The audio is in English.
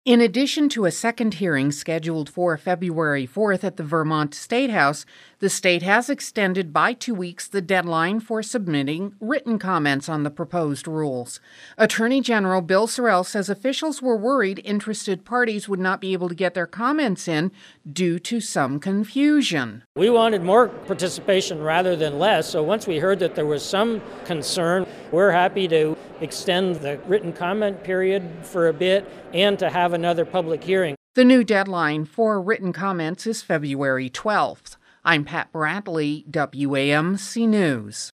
In addition to a second hearing scheduled for February 4th at the Vermont State House, the state has extended by 2 weeks the deadline for submitting written comments on the proposed rules. Attorney General Bill Sorrell says officials were worried interested parties would not be able to get their comments in due to some confusion. We wanted more participation rather than less, so once we heard that there was some concern, we're happy to extend the written comment period for a bit and to have another public hearing. The new deadline for written comments is February 12th. I'm Pat Bradley, WAMC News.